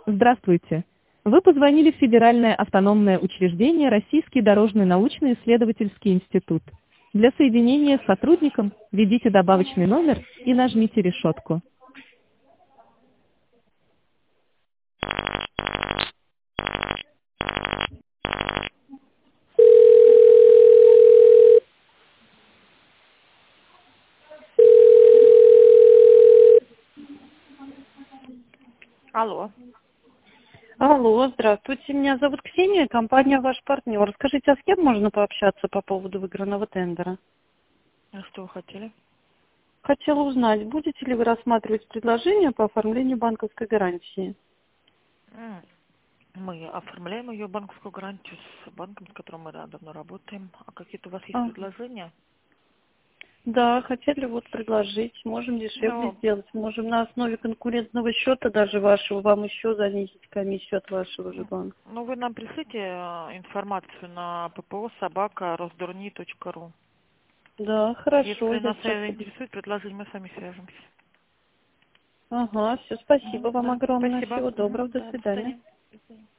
Здравствуйте. Вы позвонили в Федеральное автономное учреждение Российский дорожный научно-исследовательский институт. Для соединения с сотрудником введите добавочный номер и нажмите решетку. Алло. Алло, здравствуйте, меня зовут Ксения, компания «Ваш партнер». Скажите, а с кем можно пообщаться по поводу выигранного тендера? А что вы хотели? Хотела узнать, будете ли вы рассматривать предложение по оформлению банковской гарантии? Мы оформляем ее банковскую гарантию с банком, с которым мы давно работаем. А какие-то у вас есть А, предложения? да, хотели вот предложить, можем дешевле Ну, сделать, можем на основе конкурентного счета даже вашего, вам еще занизить комиссию от вашего же банка. ну вы нам пришлите информацию на ppo@rosdurni.ru. Да, хорошо, Если я нас сейчас... интересует предложение, мы с вами свяжемся. Ага, все, спасибо вам Да, огромное, спасибо. всего доброго, до Да, до свидания. свидания. До свидания.